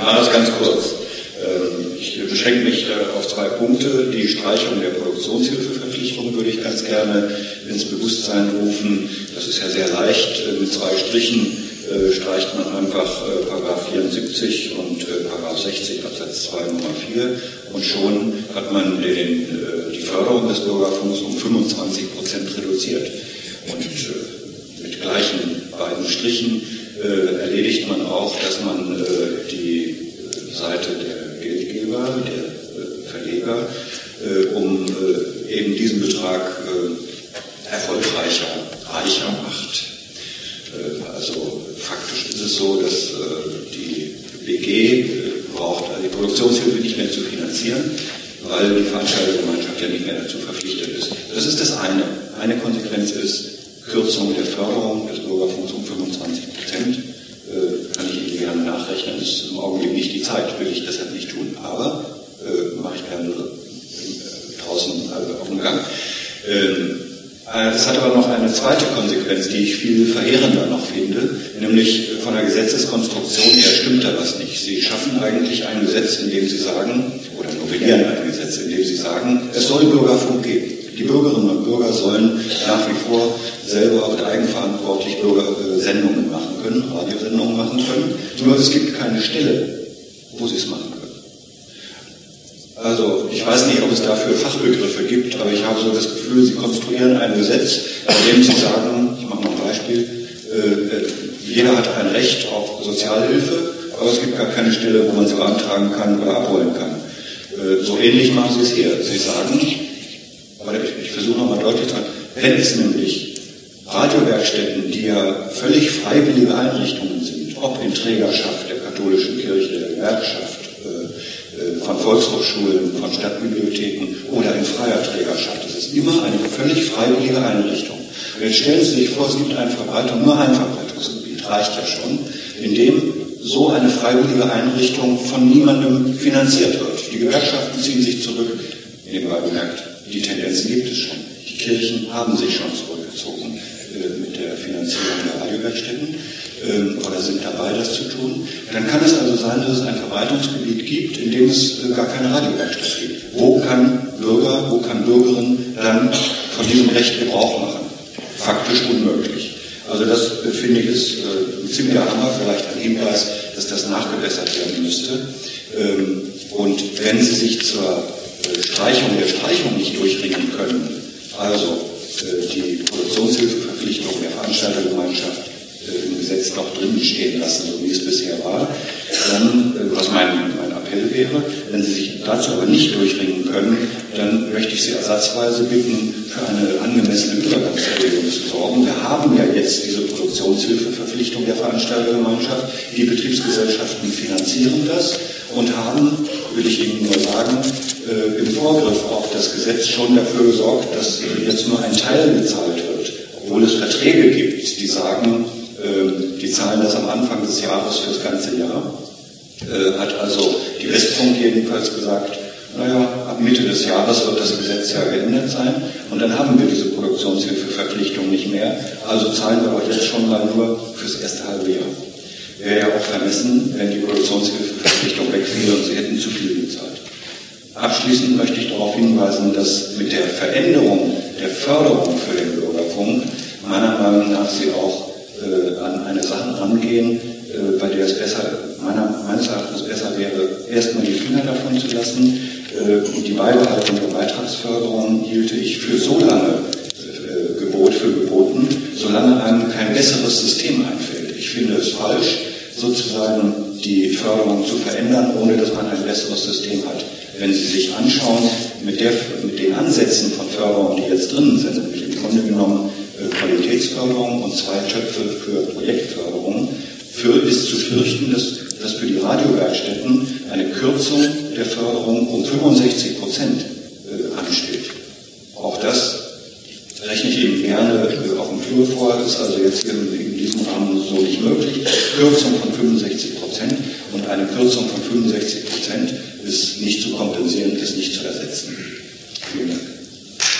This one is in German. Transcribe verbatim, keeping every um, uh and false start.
mache das ganz kurz. Ich beschränke mich auf zwei Punkte. Die Streichung der Produktionshilfeverpflichtung würde ich ganz gerne ins Bewusstsein rufen. Das ist ja sehr leicht. Mit zwei Strichen streicht man einfach Paragraph vierundsiebzig und Paragraph sechzig Absatz zwei Nummer vier und schon hat man den, die Förderung des Bürgerfunks um fünfundzwanzig Prozent reduziert. Und mit gleichen beiden Strichen erledigt man auch, dass man die Seite der Geldgeber, der Verleger, um eben diesen Betrag erfolgreicher, reicher macht. Also faktisch ist es so, dass die B G braucht die Produktionshilfe nicht mehr zu finanzieren, weil die Veranstaltergemeinschaft ja nicht mehr dazu verpflichtet ist. Das ist das eine. Eine Konsequenz ist Kürzung der Förderung des Bürgerfunks um fünfundzwanzig Prozent. Kann ich Ihnen gerne nachrechnen, ist im Augenblick nicht die Zeit, will ich deshalb nicht tun. Aber äh, mache ich gerne äh, draußen äh, auf dem Gang. Ähm, Das hat aber noch eine zweite Konsequenz, die ich viel verheerender noch finde, nämlich von der Gesetzeskonstruktion her stimmt da was nicht. Sie schaffen eigentlich ein Gesetz, in dem Sie sagen, oder novellieren ein Gesetz, in dem Sie sagen, es soll Bürgerfunk geben. Die Bürgerinnen und Bürger sollen nach wie vor selber und eigenverantwortlich Bürgersendungen machen können, Radiosendungen machen können, nur es gibt keine Stelle, wo sie es machen können. Also, ich weiß nicht, ob es dafür Fachbegriffe gibt, aber ich habe so das Gefühl, Sie konstruieren ein Gesetz, in dem Sie sagen, ich mache mal ein Beispiel, äh, jeder hat ein Recht auf Sozialhilfe, aber es gibt gar keine Stelle, wo man sie beantragen kann oder abholen kann. Äh, so ähnlich machen Sie es hier. Sie sagen, aber ich, ich versuche nochmal deutlich zu sagen, wenn es nämlich Radiowerkstätten, die ja völlig freiwillige Einrichtungen sind, ob in Trägerschaft der katholischen Kirche, der Gewerkschaft, von Volkshochschulen, von Stadtbibliotheken oder in freier Trägerschaft. Es ist immer eine völlig freiwillige Einrichtung. Und jetzt stellen Sie sich vor, es gibt eine Verbreitung, nur ein Verbreitungsgebiet, reicht ja schon, in dem so eine freiwillige Einrichtung von niemandem finanziert wird. Die Gewerkschaften ziehen sich zurück, nebenbei bemerkt, die Tendenzen gibt es schon. Die Kirchen haben sich schon zurückgezogen äh, mit der Finanzierung der Radiowerkstätten äh, oder sind dabei, das zu tun. Dann kann es also sein, dass es ein Verbreitungsgebiet gibt, in dem es äh, gar keine Radiowerkstatt gibt. Wo kann Bürger, wo kann Bürgerin dann von diesem Recht Gebrauch machen? Faktisch unmöglich. Also das äh, finde ich ist äh, ein ziemlicher Hammer, vielleicht ein Hinweis, dass das nachgebessert werden müsste. Ähm, und wenn Sie sich zur äh, Streichung der Streichung nicht durchringen können, also äh, die Produktionshilfeverpflichtung der Veranstaltergemeinschaft äh, im Gesetz noch drin stehen lassen, so wie es bisher war, dann, äh, was mein, mein Appell wäre, wenn Sie sich dazu aber nicht durchringen können, dann möchte ich Sie ersatzweise bitten, für eine angemessene Übergangsregelung zu sorgen. Wir haben ja jetzt diese Produktionshilfeverpflichtung der Veranstaltergemeinschaft. Die Betriebsgesellschaften finanzieren das und haben, will ich Ihnen nur sagen, äh, im Vorgriff auf das Gesetz schon dafür gesorgt, dass äh, jetzt nur ein Teil gezahlt wird, obwohl es Verträge gibt, die sagen, äh, die zahlen das am Anfang des Jahres für das ganze Jahr. Äh, hat also die Westfunk jedenfalls gesagt, naja, ab Mitte des Jahres wird das Gesetz ja geändert sein und dann haben wir diese Produktionshilfeverpflichtung nicht mehr. Also zahlen wir auch jetzt schon mal nur fürs erste halbe Jahr. Wäre ja auch vermessen, wenn die Produktionshilfeverpflichtung wegfiel und Sie hätten zu viel gezahlt. Abschließend möchte ich darauf hinweisen, dass mit der Veränderung der Förderung für den Bürgerfunk meiner Meinung nach Sie auch äh, an eine Sache rangehen, äh, bei der es besser, meiner, meines Erachtens besser wäre, erstmal die Finger davon zu lassen. Und die Beibehaltung der Beitragsförderung hielte ich für so lange äh, Gebot für geboten, solange einem kein besseres System einfällt. Ich finde es falsch, sozusagen die Förderung zu verändern, ohne dass man ein besseres System hat. Wenn Sie sich anschauen, mit, der, mit den Ansätzen von Förderung, die jetzt drin sind, nämlich im Grunde genommen äh, Qualitätsförderung und zwei Töpfe für Projektförderung, für ist zu fürchten, dass, dass für die Radiowerkstätten eine Kürzung der Förderung um fünfundsechzig Prozent äh, ansteht. Auch das rechne ich Ihnen gerne äh, auf dem Flur vor, ist also jetzt hier in, in diesem Rahmen so nicht möglich. Kürzung von fünfundsechzig Prozent und eine Kürzung von fünfundsechzig Prozent ist nicht zu kompensieren, ist nicht zu ersetzen. Vielen Dank.